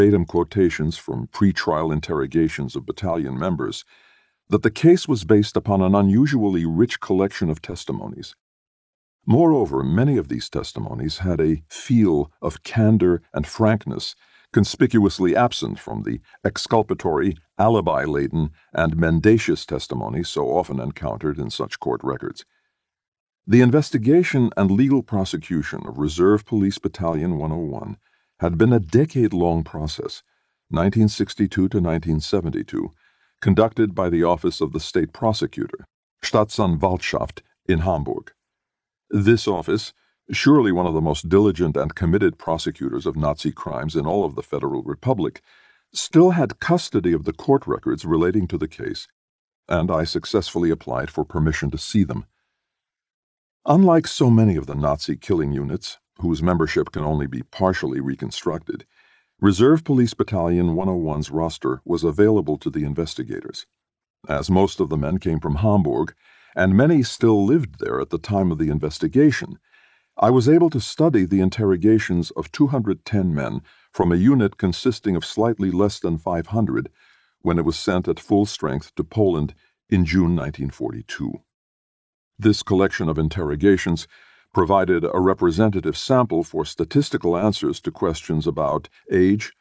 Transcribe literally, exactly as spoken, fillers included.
verbatim quotations from pre-trial interrogations of battalion members, that the case was based upon an unusually rich collection of testimonies. Moreover, many of these testimonies had a feel of candor and frankness conspicuously absent from the exculpatory, alibi-laden, and mendacious testimony so often encountered in such court records. The investigation and legal prosecution of Reserve Police Battalion one oh one had been a decade-long process, nineteen sixty-two to nineteen seventy-two, conducted by the Office of the State Prosecutor, Staatsanwaltschaft, in Hamburg. This office, surely one of the most diligent and committed prosecutors of Nazi crimes in all of the Federal Republic, still had custody of the court records relating to the case, and I successfully applied for permission to see them. Unlike so many of the Nazi killing units, whose membership can only be partially reconstructed, Reserve Police Battalion one oh one's roster was available to the investigators. As most of the men came from Hamburg, and many still lived there at the time of the investigation, I was able to study the interrogations of two hundred ten men from a unit consisting of slightly less than five hundred when it was sent at full strength to Poland in June nineteen forty-two. This collection of interrogations provided a representative sample for statistical answers to questions about age,